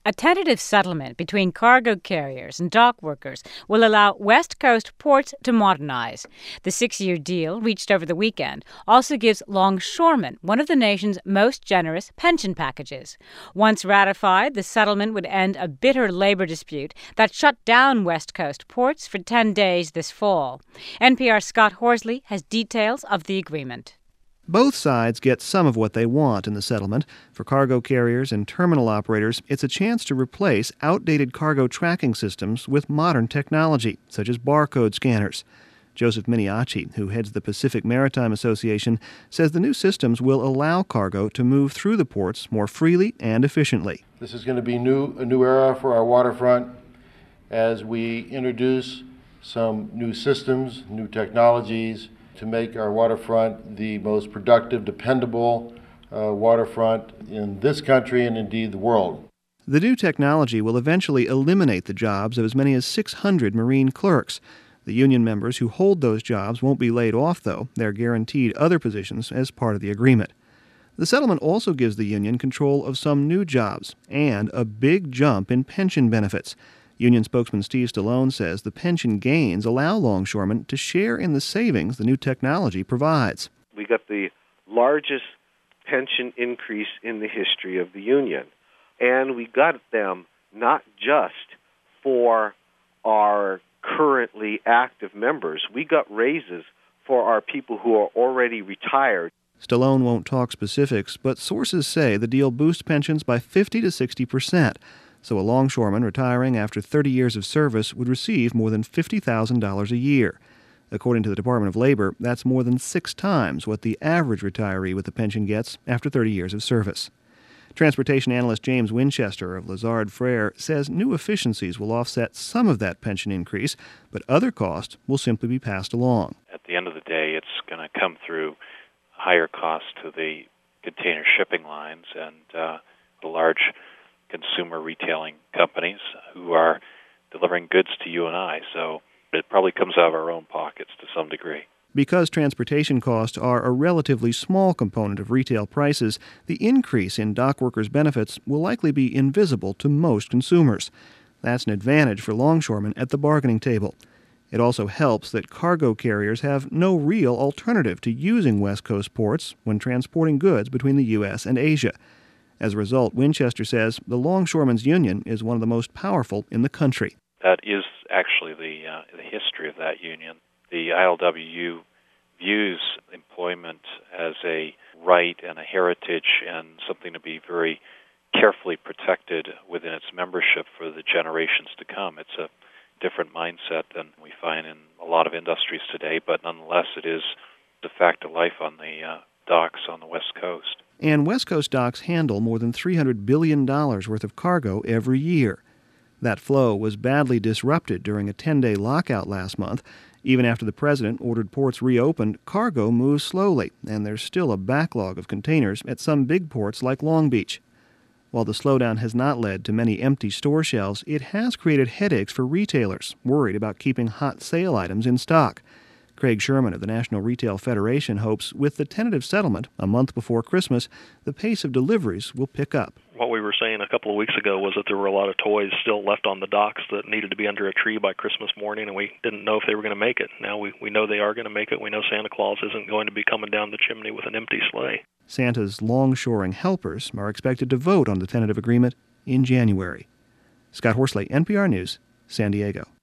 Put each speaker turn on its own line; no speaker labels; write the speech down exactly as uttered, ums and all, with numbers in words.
A tentative settlement between cargo carriers and dock workers will allow West Coast ports to modernize. The six-year deal, reached over the weekend, also gives longshoremen one of the nation's most generous pension packages. Once ratified, the settlement would end a bitter labor dispute that shut down West Coast ports for ten days this fall. N P R's Scott Horsley has details of the agreement.
Both sides get some of what they want in the settlement. For cargo carriers and terminal operators, it's a chance to replace outdated cargo tracking systems with modern technology, such as barcode scanners. Joseph Miniachi, who heads the Pacific Maritime Association, says the new systems will allow cargo to move through the ports more freely and efficiently.
This is going to be new, a new era for our waterfront as we introduce some new systems, new technologies, to make our waterfront the most productive, dependable uh, waterfront in this country and indeed the world.
The new technology will eventually eliminate the jobs of as many as six hundred marine clerks. The union members who hold those jobs won't be laid off, though. They're guaranteed other positions as part of the agreement. The settlement also gives the union control of some new jobs and a big jump in pension benefits. Union spokesman Steve Stallone says the pension gains allow longshoremen to share in the savings the new technology provides.
We got the largest pension increase in the history of the union, and we got them not just for our currently active members. We got raises for our people who are already retired.
Stallone won't talk specifics, but sources say the deal boosts pensions by fifty to sixty percent. So a longshoreman retiring after thirty years of service would receive more than fifty thousand dollars a year. According to the Department of Labor, that's more than six times what the average retiree with a pension gets after thirty years of service. Transportation analyst James Winchester of Lazard Frere says new efficiencies will offset some of that pension increase, but other costs will simply be passed along.
At the end of the day, it's going to come through higher costs to the container shipping lines and uh, the large consumer retailing companies who are delivering goods to you and I. So it probably comes out of our own pockets to some degree.
Because transportation costs are a relatively small component of retail prices, the increase in dock workers' benefits will likely be invisible to most consumers. That's an advantage for longshoremen at the bargaining table. It also helps that cargo carriers have no real alternative to using West Coast ports when transporting goods between the U S and Asia. As a result, Winchester says the Longshoremen's Union is one of the most powerful in the country.
That is actually the, uh, the history of that union. The I L W U views employment as a right and a heritage and something to be very carefully protected within its membership for the generations to come. It's a different mindset than we find in a lot of industries today, but nonetheless it is the fact of life on the uh, docks on the West Coast.
And West Coast docks handle more than three hundred billion dollars worth of cargo every year. That flow was badly disrupted during a ten-day lockout last month. Even after the president ordered ports reopened, cargo moves slowly, and there's still a backlog of containers at some big ports like Long Beach. While the slowdown has not led to many empty store shelves, it has created headaches for retailers worried about keeping hot sale items in stock. Craig Sherman of the National Retail Federation hopes with the tentative settlement a month before Christmas, the pace of deliveries will pick up.
What we were saying a couple of weeks ago was that there were a lot of toys still left on the docks that needed to be under a tree by Christmas morning, and we didn't know if they were going to make it. Now we, we know they are going to make it. We know Santa Claus isn't going to be coming down the chimney with an empty sleigh.
Santa's longshoring helpers are expected to vote on the tentative agreement in January. Scott Horsley, N P R News, San Diego.